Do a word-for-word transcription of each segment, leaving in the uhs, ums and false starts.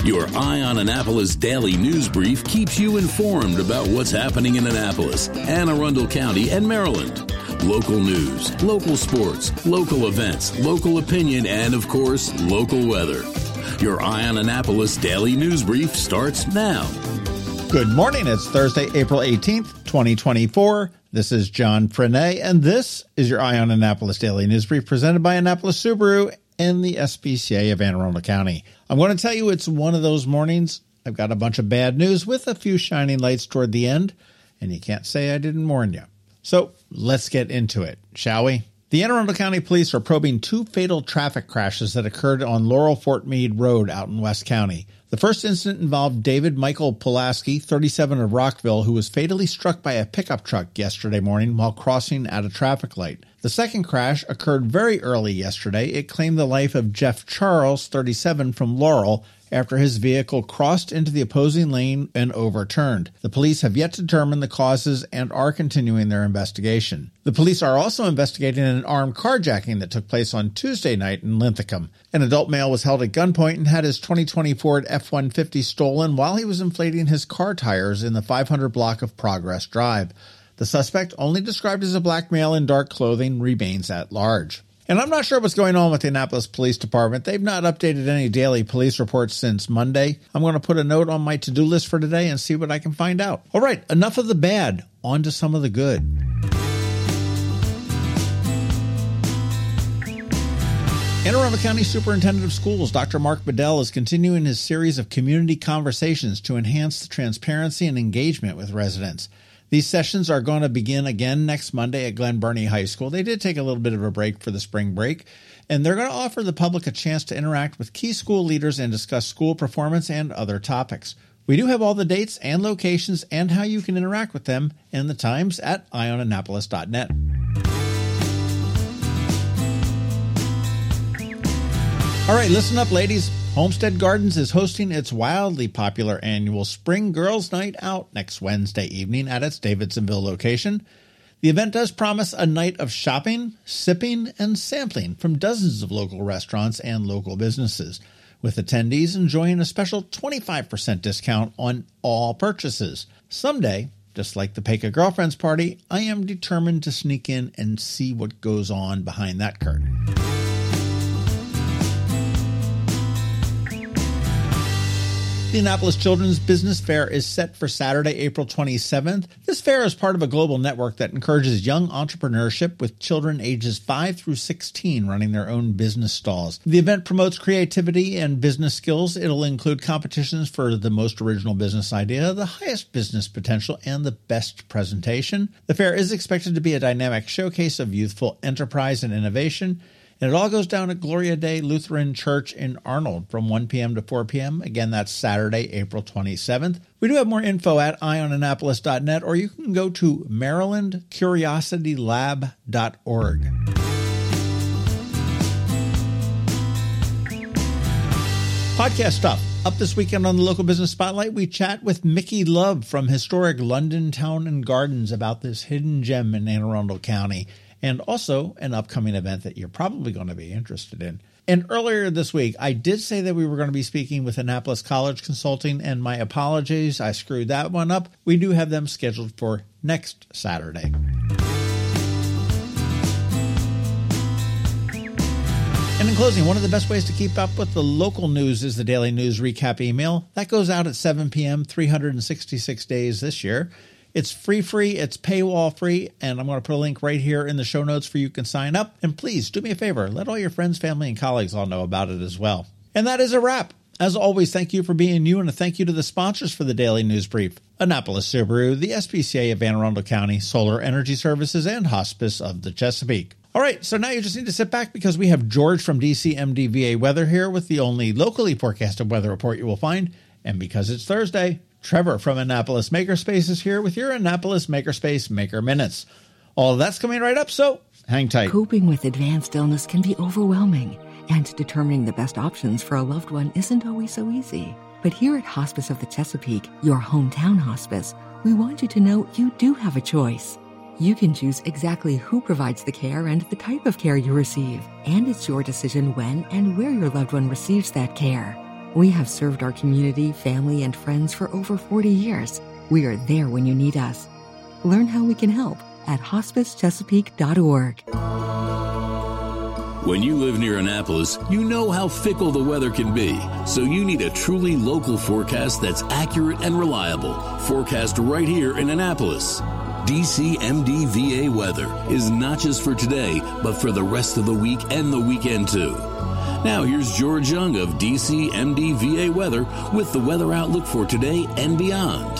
Your Eye on Annapolis daily news brief keeps you informed about what's happening in Annapolis, Anne Arundel County, and Maryland. Local news, local sports, local events, local opinion, and, of course, local weather. Your Eye on Annapolis daily news brief starts now. Good morning. It's Thursday, April eighteenth, twenty twenty-four. This is John Frenaye, and this is your Eye on Annapolis daily news brief presented by Annapolis Subaru and the S P C A of Anne Arundel County. I'm going to tell you it's one of those mornings. I've got a bunch of bad news with a few shining lights toward the end, and you can't say I didn't warn you. So let's get into it, shall we? The Anne Arundel County Police are probing two fatal traffic crashes that occurred on Laurel-Fort Meade Road out in West County. The first incident involved David Michael Pulaski, thirty-seven, of Rockville, who was fatally struck by a pickup truck yesterday morning while crossing at a traffic light. The second crash occurred very early yesterday. It claimed the life of Jeff Charles, thirty-seven, from Laurel, after his vehicle crossed into the opposing lane and overturned. The police have yet to determine the causes and are continuing their investigation. The police are also investigating an armed carjacking that took place on Tuesday night in Linthicum. An adult male was held at gunpoint and had his twenty twenty Ford F one fifty stolen while he was inflating his car tires in the five hundred block of Progress Drive. The suspect, only described as a black male in dark clothing, remains at large. And I'm not sure what's going on with the Annapolis Police Department. They've not updated any daily police reports since Monday. I'm going to put a note on my to-do list for today and see what I can find out. All right, enough of the bad. On to some of the good. Anne Arundel County Superintendent of Schools, Doctor Mark Bedell, is continuing his series of community conversations to enhance the transparency and engagement with residents. These sessions are going to begin again next Monday at Glen Burnie High School. They did take a little bit of a break for the spring break, and they're going to offer the public a chance to interact with key school leaders and discuss school performance and other topics. We do have all the dates and locations and how you can interact with them and the times at eye on annapolis dot net. All right, listen up, ladies. Homestead Gardens is hosting its wildly popular annual Spring Girls Night Out next Wednesday evening at its Davidsonville location. The event does promise a night of shopping, sipping, and sampling from dozens of local restaurants and local businesses, with attendees enjoying a special twenty-five percent discount on all purchases. Someday, just like the Pecos Girlfriends Party, I am determined to sneak in and see what goes on behind that curtain. The Annapolis Children's Business Fair is set for Saturday, April twenty-seventh. This fair is part of a global network that encourages young entrepreneurship with children ages five through sixteen running their own business stalls. The event promotes creativity and business skills. It'll include competitions for the most original business idea, the highest business potential, and the best presentation. The fair is expected to be a dynamic showcase of youthful enterprise and innovation. And it all goes down at Gloria Day Lutheran Church in Arnold from one p.m. to four p.m. Again, that's Saturday, April twenty-seventh. We do have more info at eye on annapolis dot net, or you can go to maryland curiosity lab dot org. Podcast stuff. Up this weekend on the Local Business Spotlight, we chat with Mickey Love from historic London Town and Gardens about this hidden gem in Anne Arundel County, and also an upcoming event that you're probably going to be interested in. And earlier this week, I did say that we were going to be speaking with Annapolis College Consulting, and my apologies, I screwed that one up. We do have them scheduled for next Saturday. And in closing, one of the best ways to keep up with the local news is the Daily News Recap email. That goes out at seven p.m. three hundred sixty-six days this year. It's free, free, it's paywall free, and I'm going to put a link right here in the show notes for you can sign up. And please do me a favor, let all your friends, family, and colleagues all know about it as well. And that is a wrap. As always, thank you for being you, and a thank you to the sponsors for the Daily News Brief: Annapolis Subaru, the S P C A of Anne Arundel County, Solar Energy Services, and Hospice of the Chesapeake. All right, so now you just need to sit back because we have George from D C M D V A Weather here with the only locally forecasted weather report you will find. And because it's Thursday, Trevor from Annapolis Makerspace is here with your Annapolis Makerspace Maker Minutes. All of that's coming right up, so hang tight. Coping with advanced illness can be overwhelming, and determining the best options for a loved one isn't always so easy. But here at Hospice of the Chesapeake, your hometown hospice, we want you to know you do have a choice. You can choose exactly who provides the care and the type of care you receive, and it's your decision when and where your loved one receives that care. We have served our community, family, and friends for over forty years. We are there when you need us. Learn how we can help at hospice chesapeake dot org. When you live near Annapolis, you know how fickle the weather can be, so you need a truly local forecast that's accurate and reliable. Forecast right here in Annapolis. D C M D V A weather is not just for today, but for the rest of the week and the weekend too. Now here's George Young of D C M D V A weather with the weather outlook for today and beyond.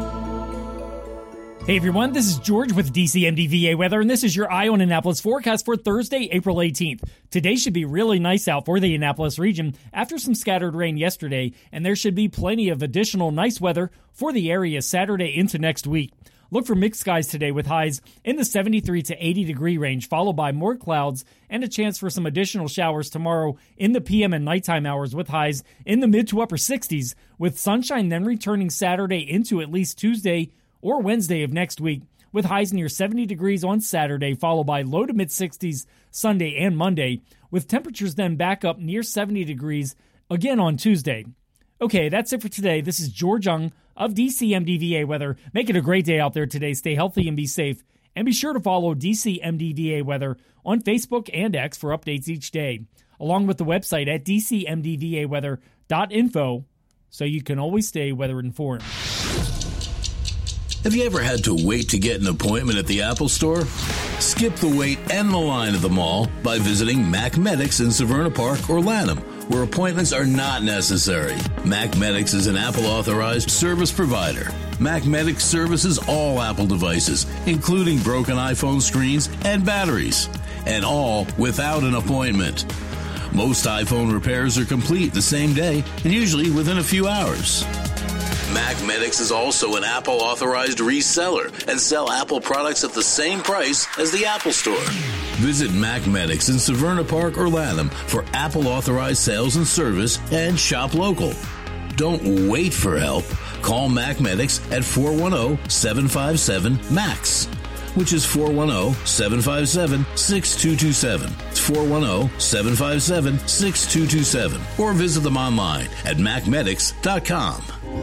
Hey everyone, this is George with D C M D V A weather, and this is your Eye on Annapolis forecast for Thursday, April eighteenth. Today should be really nice out for the Annapolis region after some scattered rain yesterday, and there should be plenty of additional nice weather for the area Saturday into next week. Look for mixed skies today with highs in the seventy-three to eighty degree range, followed by more clouds and a chance for some additional showers tomorrow in the P M and nighttime hours with highs in the mid to upper sixties, with sunshine then returning Saturday into at least Tuesday or Wednesday of next week, with highs near seventy degrees on Saturday, followed by low to mid sixties Sunday and Monday, with temperatures then back up near seventy degrees again on Tuesday. Okay, that's it for today. This is George Young of D C M D V A weather. Make it a great day out there today. Stay healthy and be safe. And be sure to follow D C M D V A weather on Facebook and X for updates each day, along with the website at d c m d v a weather dot info, so you can always stay weather informed. Have you ever had to wait to get an appointment at the Apple Store? Skip the wait and the line at the mall by visiting Mac Medics in Severna Park or Lanham, where appointments are not necessary. Mac Medics is an Apple-authorized service provider. Mac Medics services all Apple devices, including broken iPhone screens and batteries, and all without an appointment. Most iPhone repairs are complete the same day and usually within a few hours. Mac Medics is also an Apple-authorized reseller and sell Apple products at the same price as the Apple Store. Visit Mac Medics in Severna Park or Lanham for Apple-authorized sales and service and shop local. Don't wait for help. Call Mac Medics at four one zero, seven five seven, M A X, which is four one zero, seven five seven, six two two seven. It's four one zero, seven five seven, six two two seven. Or visit them online at mac medics dot com.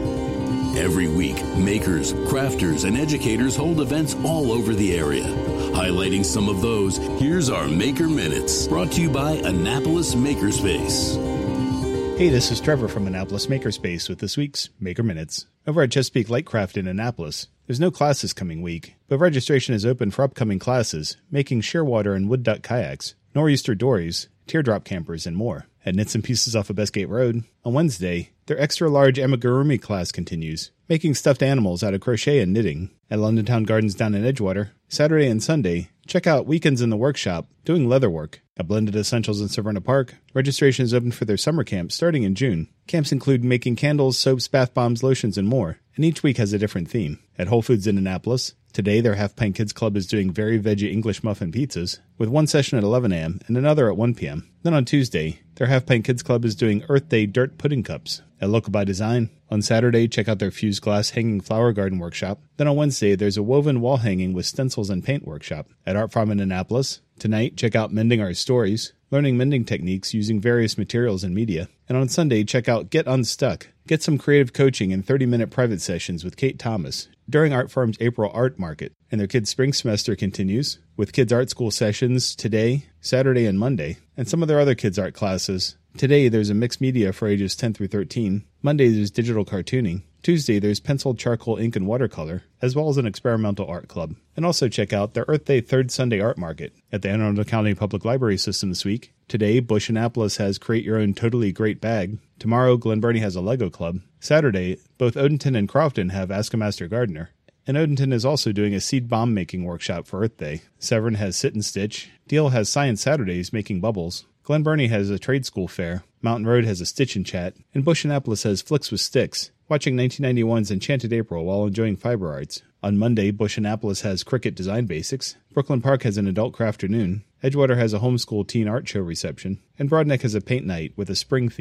Every week, makers, crafters, and educators hold events all over the area. Highlighting some of those, here's our Maker Minutes, brought to you by Annapolis Makerspace. Hey, this is Trevor from Annapolis Makerspace with this week's Maker Minutes. Over at Chesapeake Lightcraft in Annapolis, there's no classes coming week, but registration is open for upcoming classes, making shearwater and wood duck kayaks, nor'easter dories, teardrop campers, and more. At Knits and Pieces off of Bestgate Road, on Wednesday, their extra-large amigurumi class continues, making stuffed animals out of crochet and knitting. At London Town Gardens down in Edgewater, Saturday and Sunday, check out Weekends in the Workshop, doing leatherwork. At Blended Essentials in Severna Park, registration is open for their summer camp starting in June. Camps include making candles, soaps, bath bombs, lotions, and more, and each week has a different theme. At Whole Foods in Annapolis, today their Half Pint Kids Club is doing very veggie English muffin pizzas, with one session at eleven a.m. and another at one p.m. Then on Tuesday, their Half Pint Kids Club is doing Earth Day Dirt Pudding Cups. At Local by Design, on Saturday, check out their fused glass hanging flower garden workshop. Then on Wednesday, there's a woven wall hanging with stencils and paint workshop. At Art Farm in Annapolis, tonight, check out Mending Our Stories, learning mending techniques using various materials and media. And on Sunday, check out Get Unstuck. Get some creative coaching and thirty-minute private sessions with Kate Thomas during Art Farm's April Art Market. And their kids' spring semester continues with Kids Art School sessions today, Saturday, and Monday, and some of their other kids' art classes. Today, there's a mixed media for ages ten through thirteen. Monday, there's digital cartooning. Tuesday, there's pencil, charcoal, ink, and watercolor, as well as an experimental art club. And also check out their Earth Day Third Sunday Art Market at the Anne Arundel County Public Library System this week. Today, Bush Annapolis has Create Your Own Totally Great Bag. Tomorrow, Glen Burnie has a Lego Club. Saturday, both Odenton and Crofton have Ask a Master Gardener. And Odenton is also doing a seed bomb making workshop for Earth Day. Severn has Sit and Stitch. Deal has Science Saturdays making bubbles. Glen Burnie has a trade school fair. Mountain Road has a Stitch and Chat. And Bush Annapolis has Flicks with Sticks, watching nineteen ninety-one's Enchanted April while enjoying fiber arts. On Monday, Bush Annapolis has Cricut Design Basics. Brooklyn Park has an Adult Crafternoon. Edgewater has a homeschool teen art show reception. And Broadneck has a paint night with a spring theme.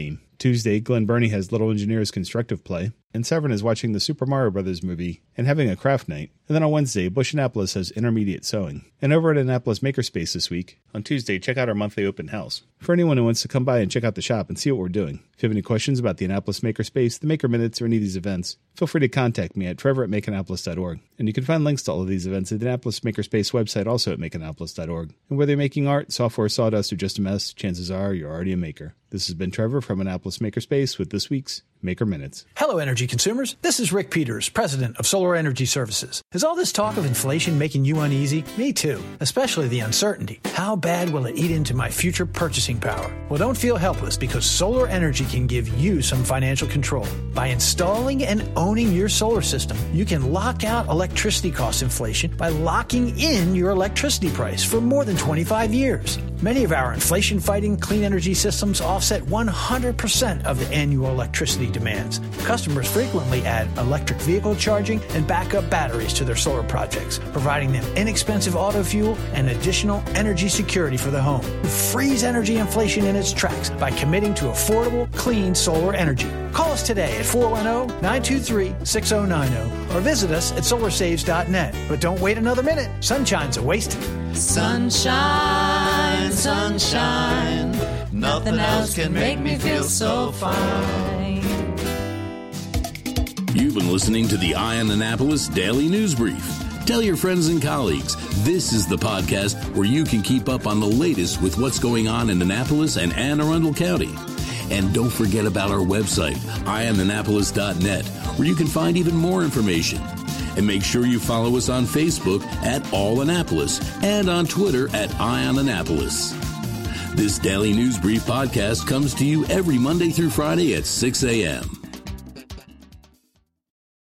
Tuesday, Glen Burnie has Little Engineers Constructive Play, and Severn is watching the Super Mario Brothers movie and having a craft night. And then on Wednesday, Bush Annapolis has Intermediate Sewing. And over at Annapolis Makerspace this week, on Tuesday, check out our monthly open house. For anyone who wants to come by and check out the shop and see what we're doing. If you have any questions about the Annapolis Makerspace, the Maker Minutes, or any of these events, feel free to contact me at trevor at make annapolis dot org. And you can find links to all of these events at the Annapolis Makerspace website, also at make annapolis dot org. And whether you're making art, software, sawdust, or just a mess, chances are you're already a maker. This has been Trevor from Annapolis Makerspace with this week's Maker Minutes. Hello, energy consumers. This is Rick Peters, president of Solar Energy Services. Is all this talk of inflation making you uneasy? Me too, especially the uncertainty. How bad will it eat into my future purchasing power? Well, don't feel helpless, because solar energy can give you some financial control. By installing and owning your solar system, you can lock out electricity cost inflation by locking in your electricity price for more than twenty-five years. Many of our inflation-fighting clean energy systems offset one hundred percent of the annual electricity demands. Customers frequently add electric vehicle charging and backup batteries to their solar projects, providing them inexpensive auto fuel and additional energy security for the home. Freeze energy inflation in its tracks by committing to affordable, clean solar energy. Call us today at four one zero, nine two three, six zero nine zero or visit us at solar saves dot net. But don't wait another minute. Sunshine's a wasted. Sunshine, sunshine, nothing else can make me feel so fine. You've been listening to the Eye on Annapolis Daily News Brief. Tell your friends and colleagues, this is the podcast where you can keep up on the latest with what's going on in Annapolis and Anne Arundel County. And don't forget about our website, eye on annapolis dot net, where you can find even more information. And make sure you follow us on Facebook at All Annapolis and on Twitter at Eye on Annapolis. This Daily News Brief podcast comes to you every Monday through Friday at six a.m.